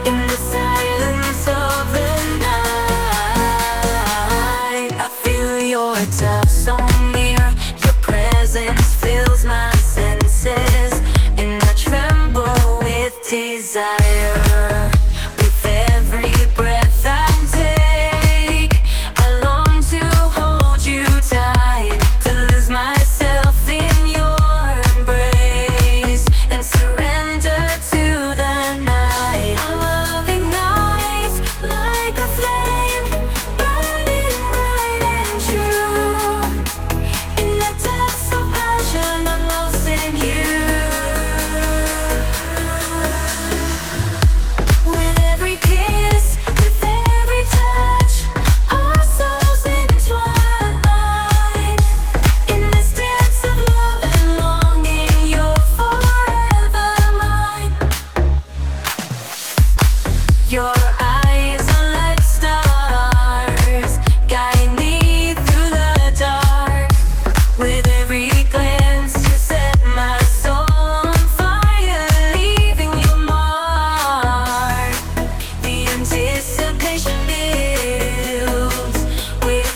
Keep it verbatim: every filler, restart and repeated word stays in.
In the silence of the night, I feel your touch on me. Your presence fills my senses, and I tremble with desire. With every breath I take, I long to hold you tight, to lose myself in your embrace, and surrender to the night. Our love ignites like a flame, burning bright and true. In the depths of passion, I'm lost in you. With every kiss, with every touch, our souls entwine. In this dance of love and longing, you're forever mine. Your